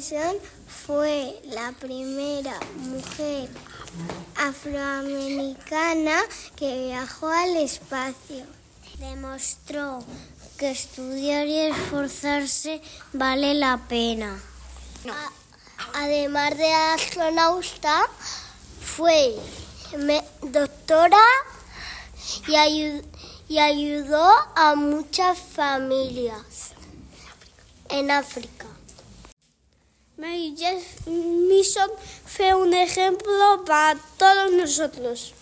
Armstrong fue la primera mujer afroamericana que viajó al espacio. Demostró que estudiar y esforzarse vale la pena. Además de astronauta, fue doctora y ayudó a muchas familias en África. Mary Jane Mason fue un ejemplo para todos nosotros.